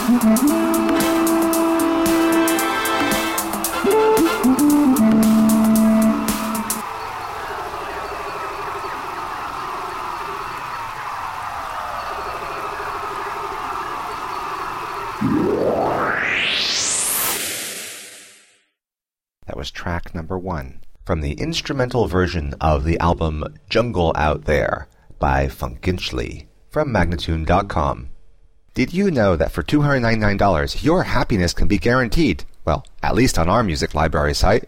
That was track number 1 from the instrumental version of the album Jungle Out There by Funkinchly from Magnatune.com. Did you know that for $299 your happiness can be guaranteed? Well, at least on our music library site.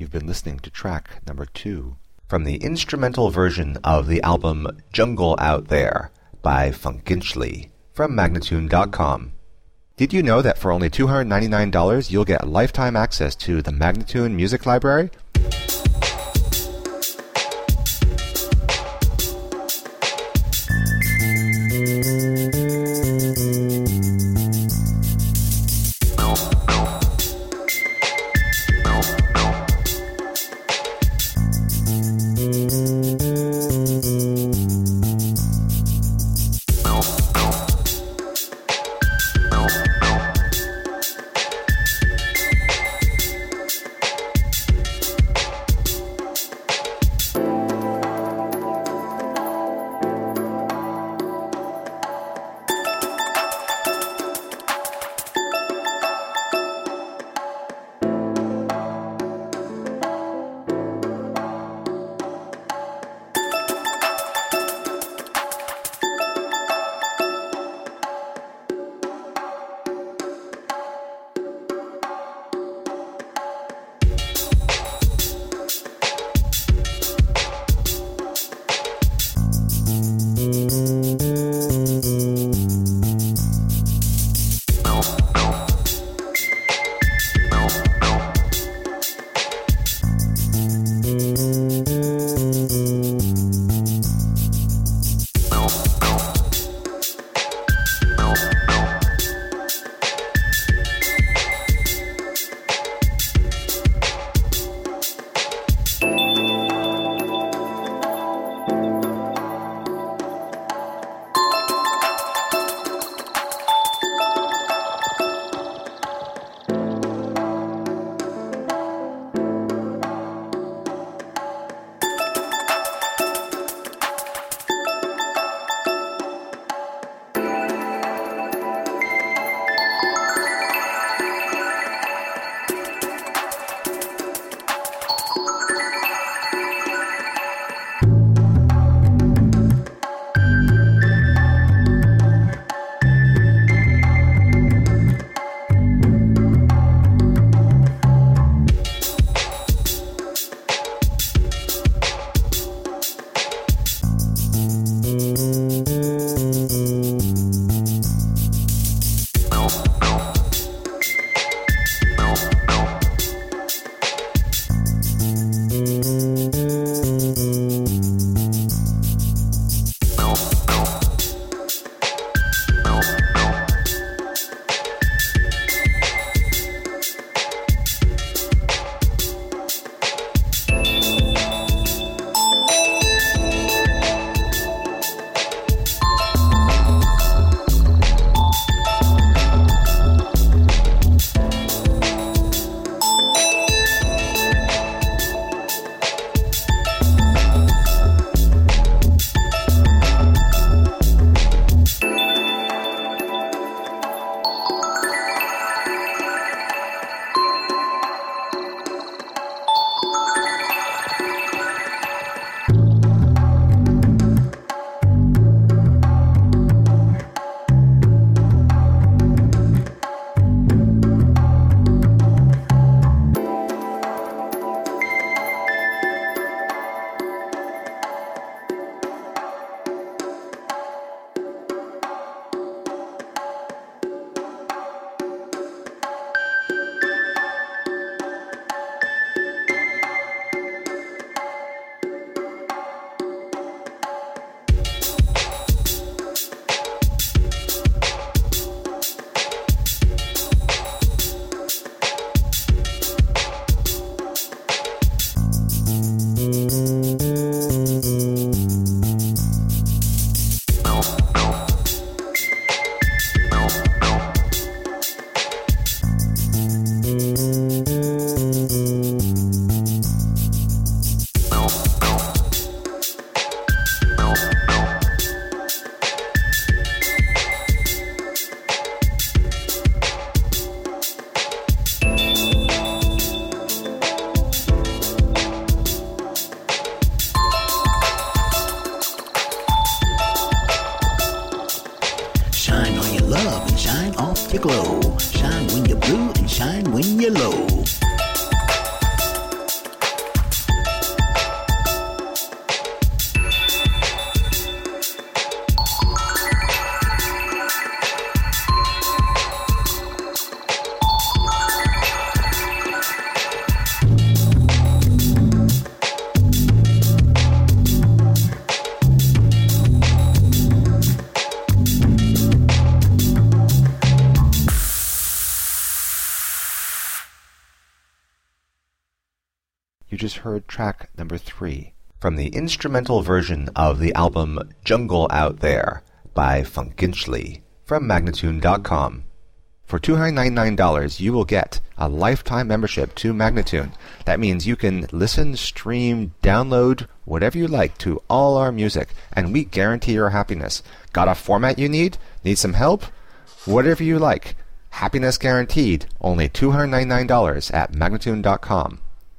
You've been listening to track number 2 from the instrumental version of the album Jungle Out There by Funkinchly from Magnatune.com. Did you know that for only $299 you'll get lifetime access to the Magnatune Music Library? you glow. Shine when you're blue and shine when you're low. You just heard track number 3 from the instrumental version of the album Jungle Out There by Funkinchly from Magnatune.com. For $299, you will get a lifetime membership to Magnatune. That means you can listen, stream, download, whatever you like to all our music, and we guarantee your happiness. Got a format you need? Need some help? Whatever you like. Happiness guaranteed. Only $299 at Magnatune.com.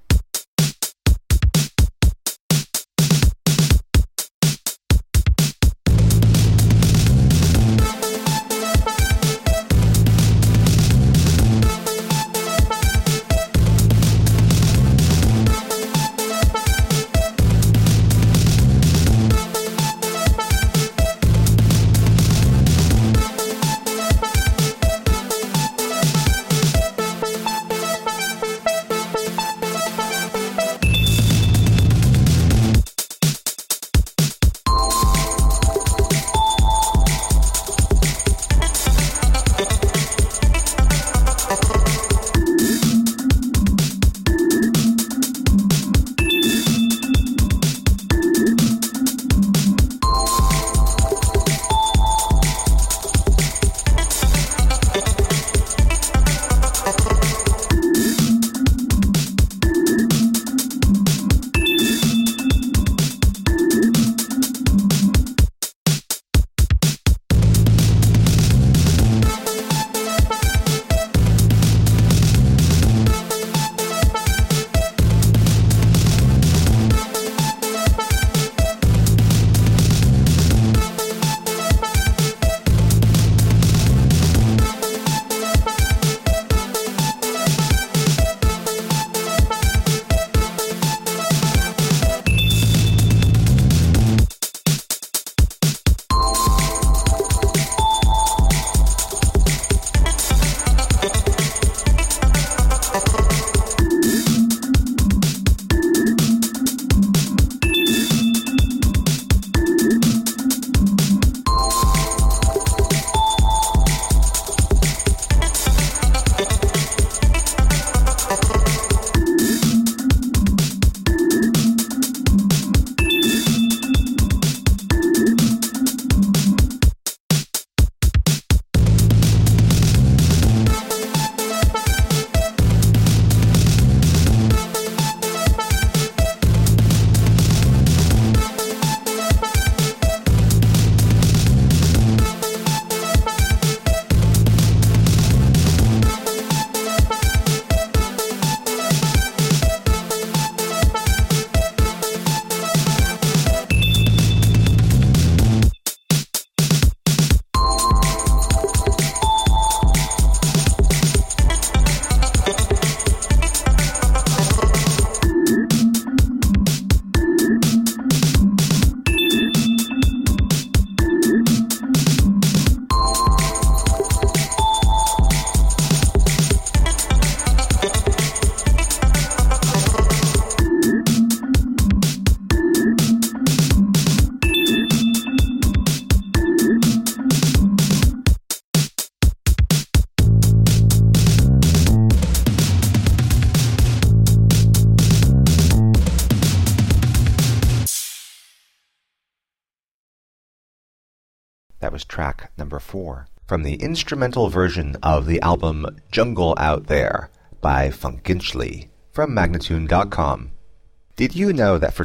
That was track number 4 from the instrumental version of the album Jungle Out There by Funkinchly from Magnatune.com. Did you know that for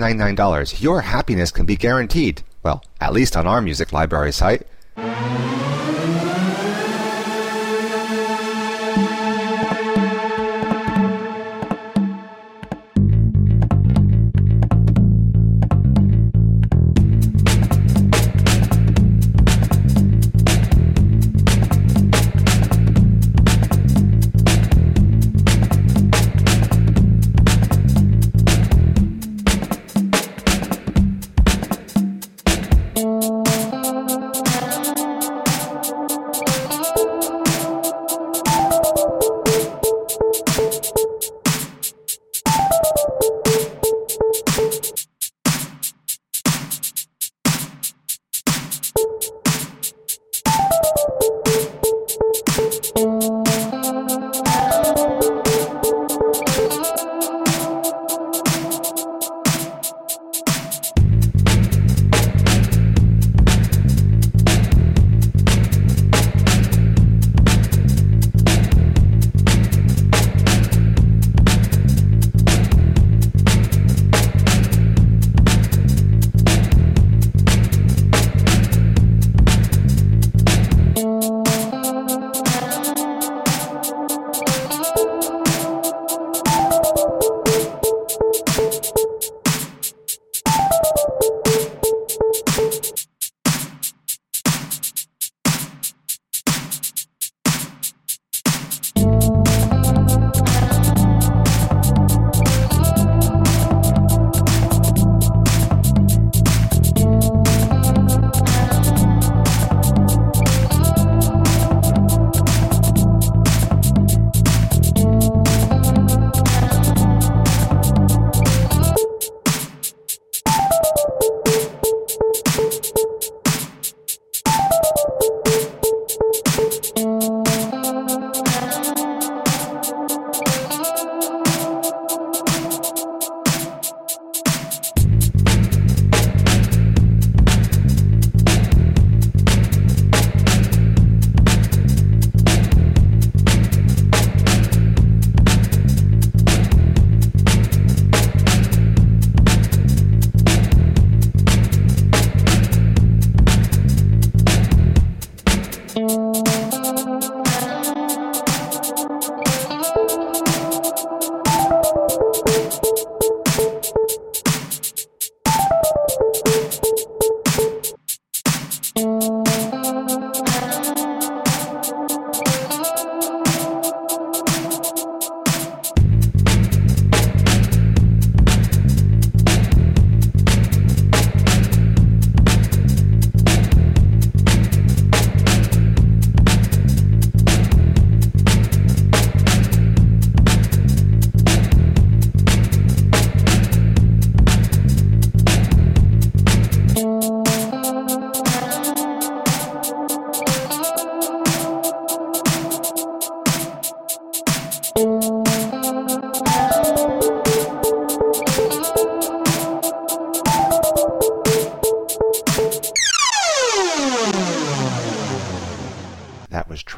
$299, your happiness can be guaranteed? Well, at least on our music library site.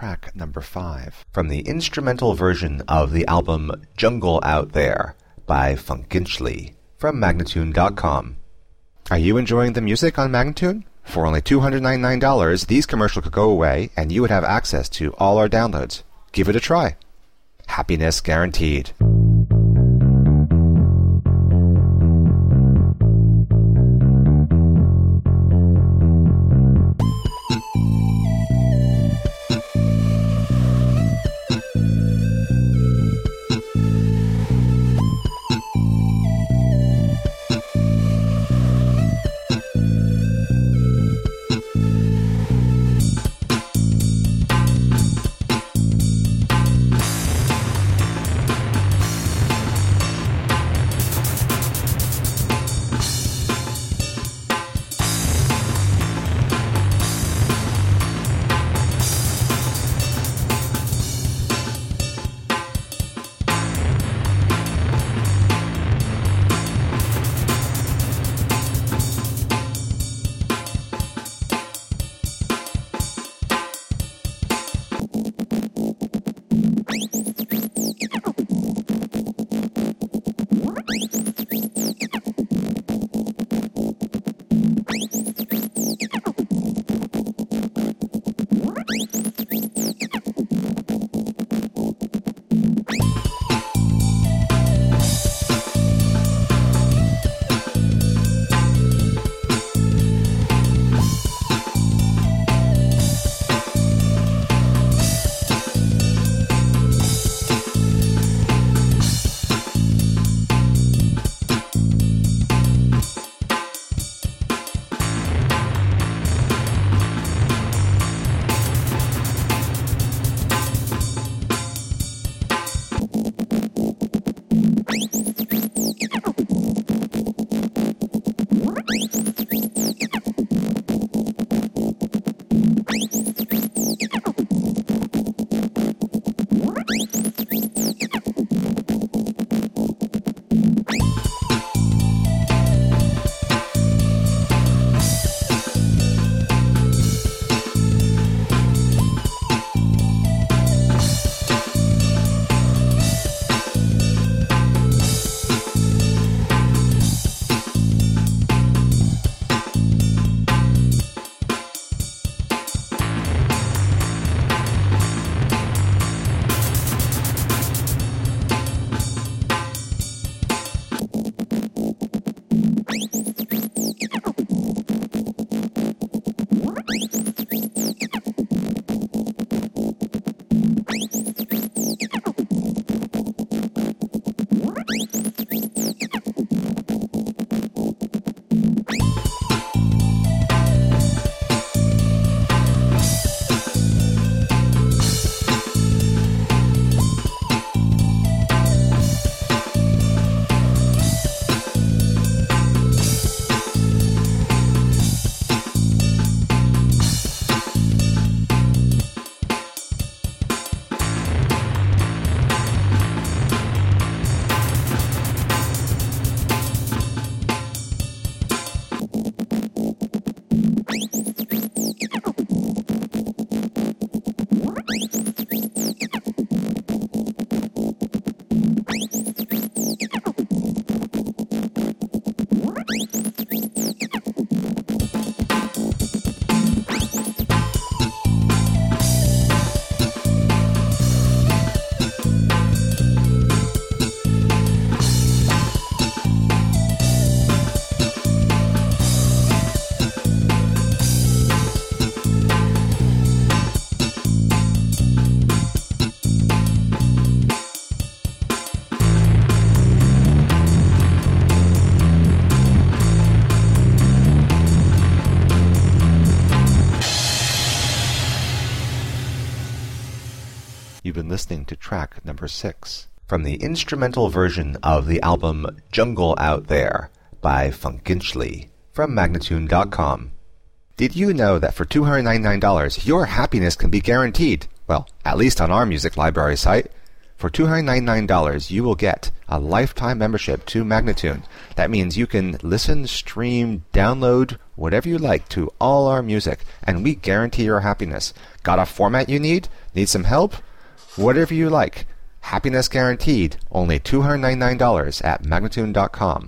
track number 5 from the instrumental version of the album Jungle Out There by Funkinchly from Magnatune.com. Are you enjoying the music on Magnatune? For only $299, these commercials could go away and you would have access to all our downloads. Give it a try. Happiness guaranteed. You've been listening to track number 6 from the instrumental version of the album Jungle Out There by Funkinchly from Magnatune.com. Did you know that for $299 your happiness can be guaranteed? Well, at least on our music library site. For $299 you will get a lifetime membership to Magnatune. That means you can listen, stream, download, whatever you like to all our music, and we guarantee your happiness. Got a format you need? Need some help? Whatever you like. Happiness guaranteed. Only $299 at Magnatune.com.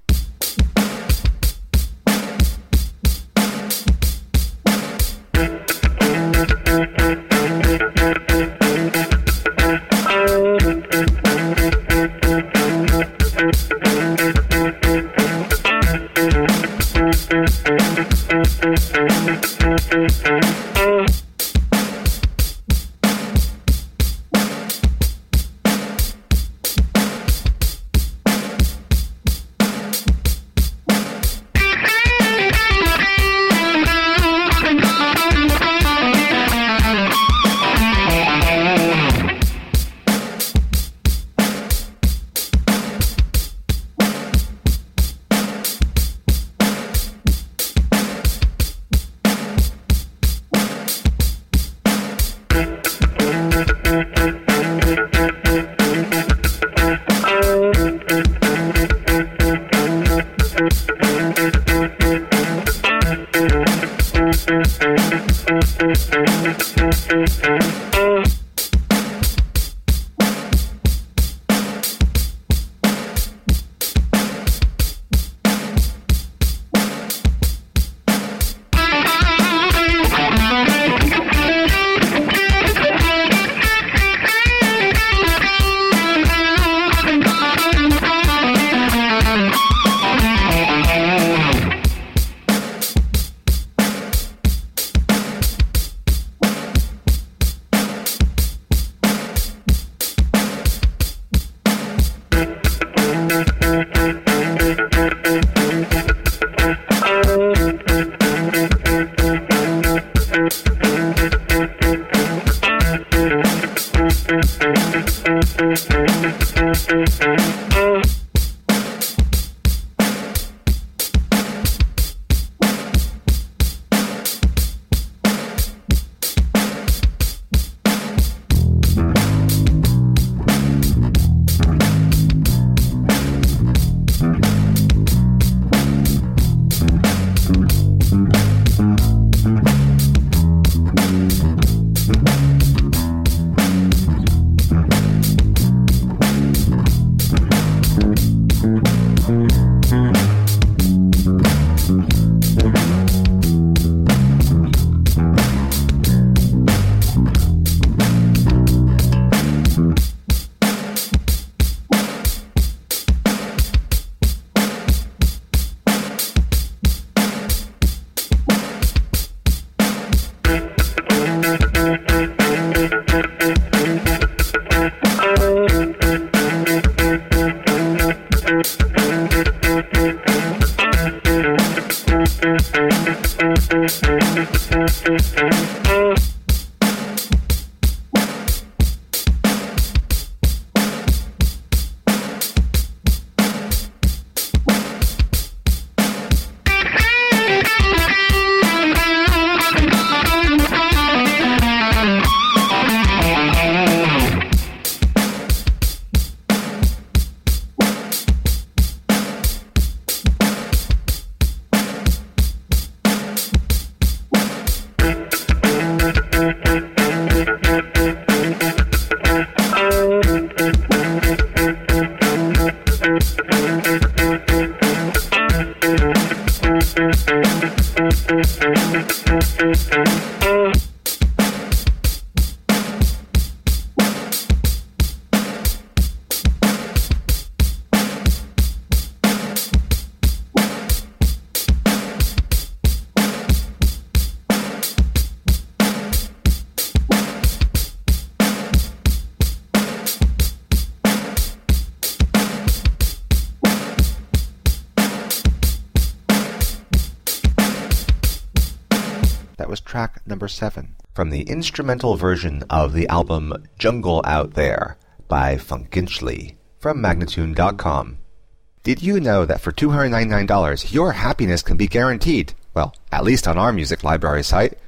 That was track number 7 from the instrumental version of the album Jungle Out There by Funkinchly from Magnatune.com. Did you know that for $299 your happiness can be guaranteed? Well, at least on our music library site. For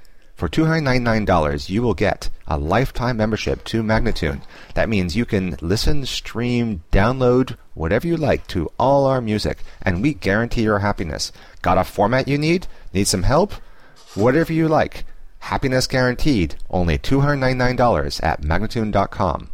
For $299, you will get a lifetime membership to Magnatune. That means you can listen, stream, download, whatever you like to all our music, and we guarantee your happiness. Got a format you need? Need some help? Whatever you like. Happiness guaranteed. Only $299 at Magnatune.com.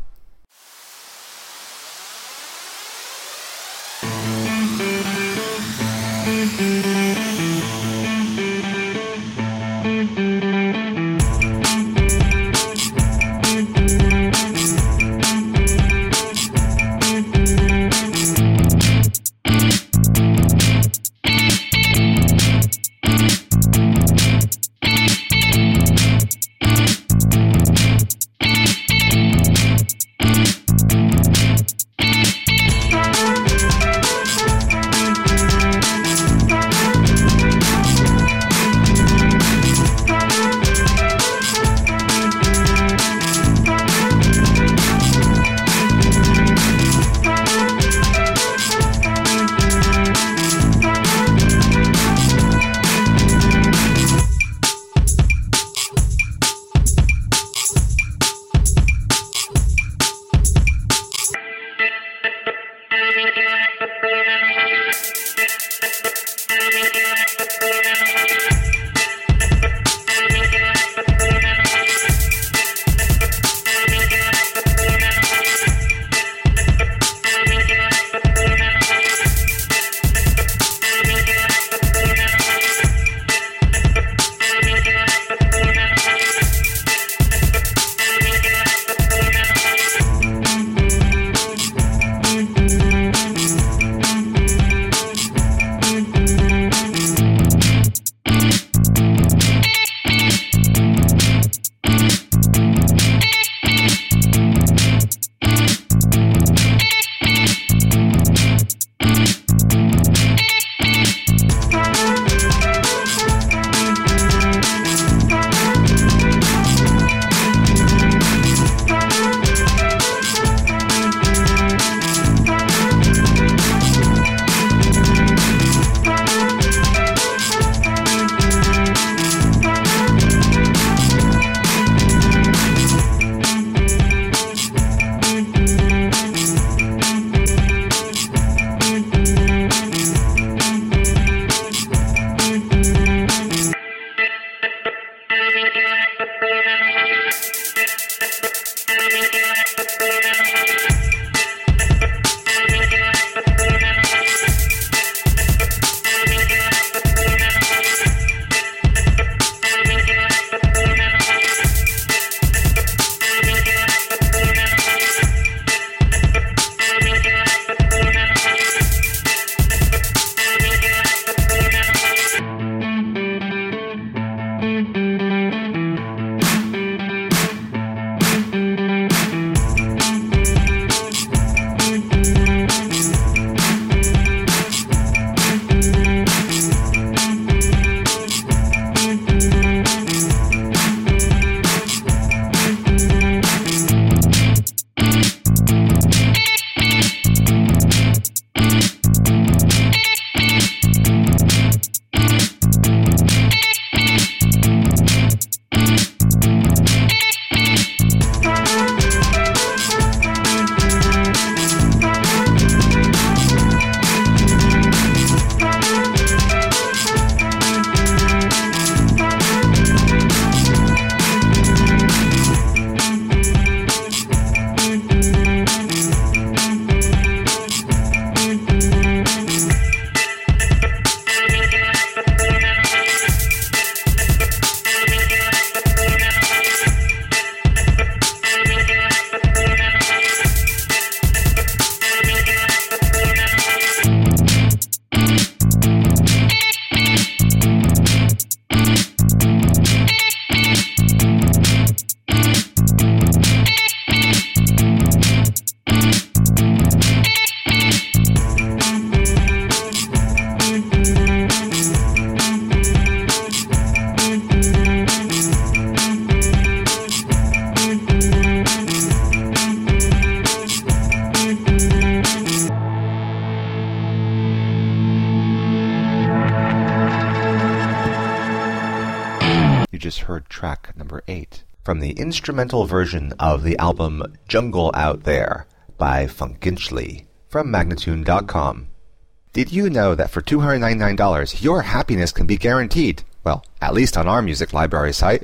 heard track number 8 from the instrumental version of the album Jungle Out There by Funkinchly from Magnatune.com. Did you know that for $299 your happiness can be guaranteed? Well, at least on our music library site.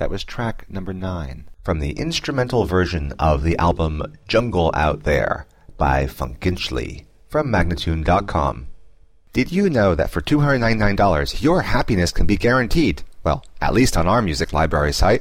That was track number 9 from the instrumental version of the album Jungle Out There by Funkinchly from Magnatune.com. Did you know that for $299 your happiness can be guaranteed? Well, at least on our music library site.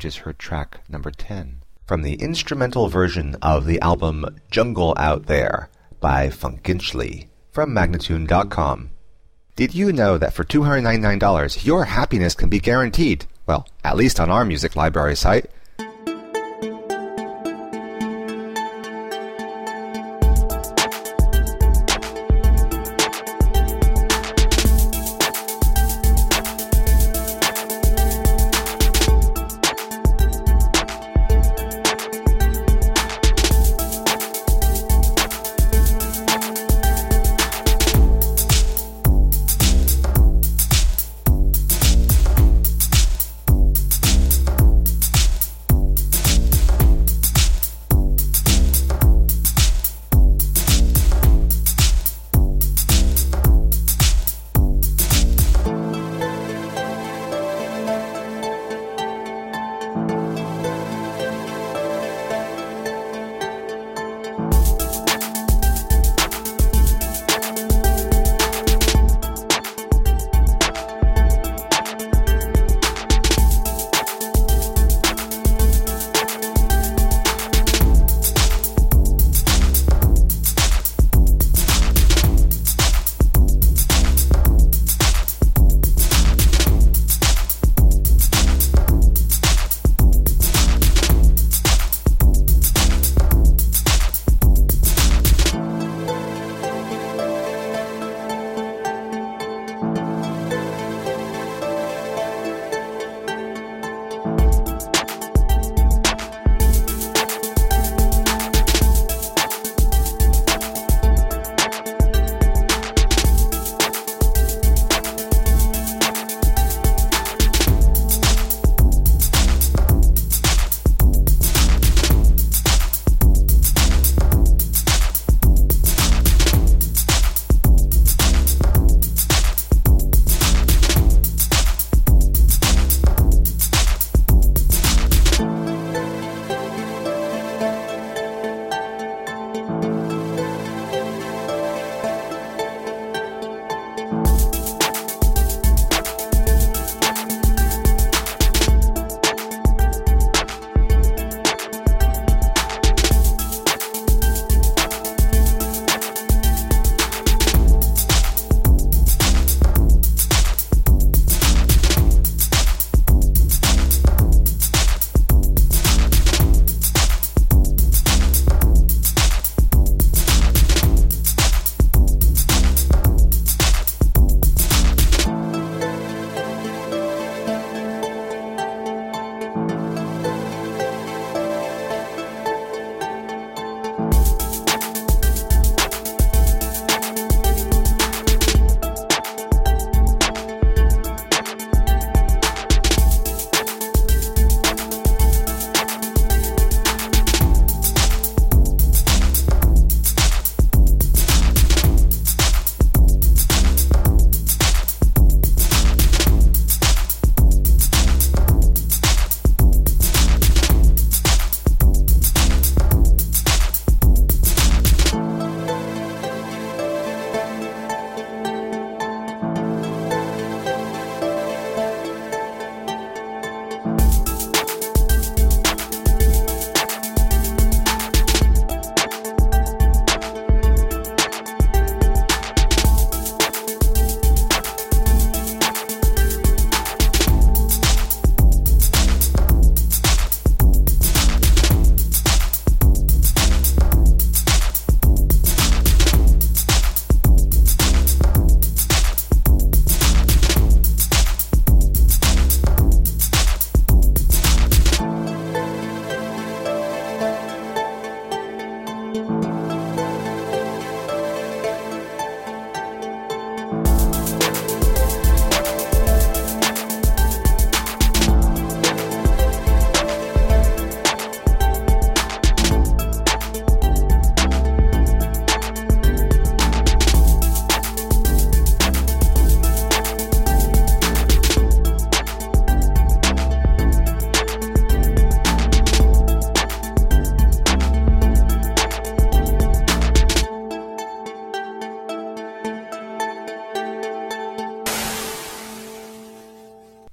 just heard track number 10 from the instrumental version of the album Jungle Out There by Funkinchly from Magnatune.com. Did you know that for $299 your happiness can be guaranteed? Well, at least on our music library site.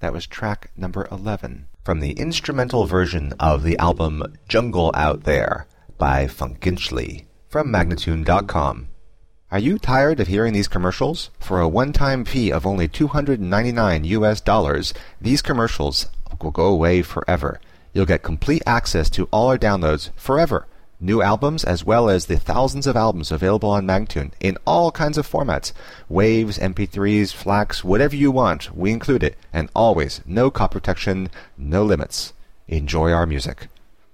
That was track number 11 from the instrumental version of the album Jungle Out There by Funkinchly from Magnatune.com. Are you tired of hearing these commercials? For a one-time fee of only $299, these commercials will go away forever. You'll get complete access to all our downloads forever. New albums as well as the thousands of albums available on Magnatune in all kinds of formats. Waves, MP3s, FLACs, whatever you want, we include it. And always, no copy protection, no limits. Enjoy our music.